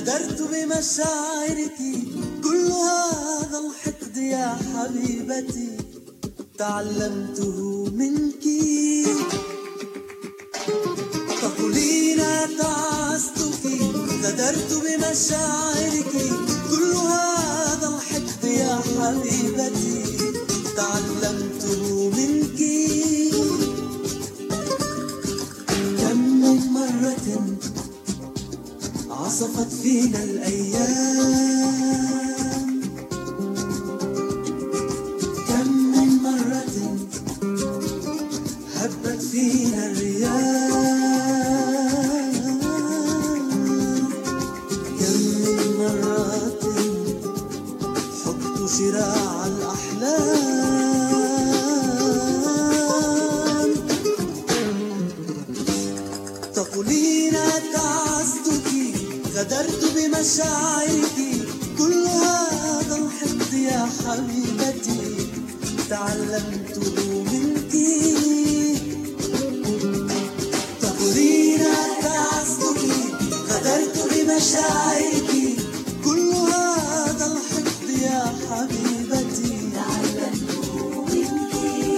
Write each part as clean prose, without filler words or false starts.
غدرت بمشاعرك، كل هذا الحقد يا حبيبتي تعلمته منك. تقولين تعستك، غدرت بمشاعرك، كل هذا الحقد يا حبيبتي تعلمته منك. كم من مرة عصفت فينا الأيام، كم من مرة هبت فينا الرياح، كم من مرة حبت شراع الأحلام. تقولين تعستك، غدرت بمشاعرك، كل هذا الحقد يا حبيبتي تعلمته منك. تقولين تعستك، غدرت بمشاعرك، كل هذا الحقد يا حبيبتي تعلمته منك.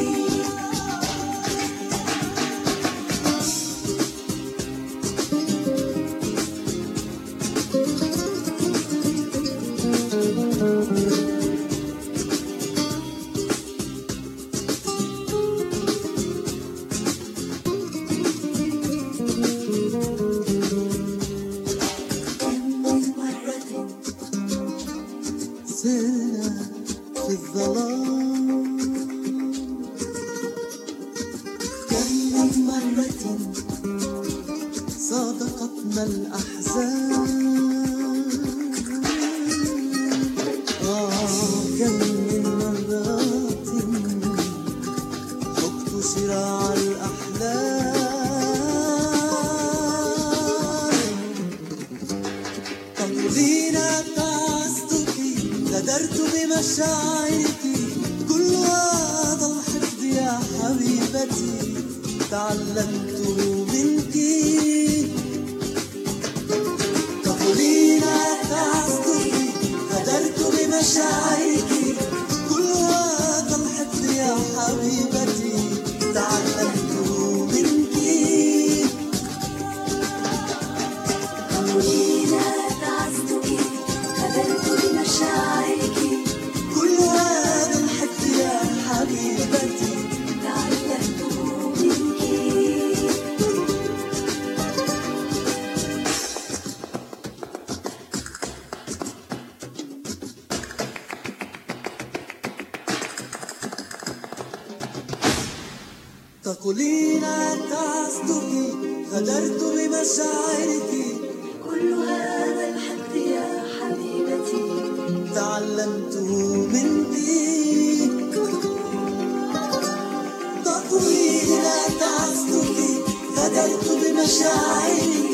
سرنا في الظلام، كم من مرة صادقتنا الأحزان، كم من مرات حقت شراع الأحلام. تقولين تعستك، غدرت بمشاعرك، كل هذا الحقد يا حبيبتي تعلمته منك. تقولين تعستك، غدرت بمشاعرك، كل هذا الحقد يا حبيبتي تعلمته منك. تقولين تعستك، غدرت بمشاعرك، كل هذا الحقد يا حبيبتي تعلمته منك. تقولين تعستك، غدرت بمشاعرك، كل هذا الحقد يا حبيبتي تعلمته منك. تقولين تعستك، غدرت بمشاعرك،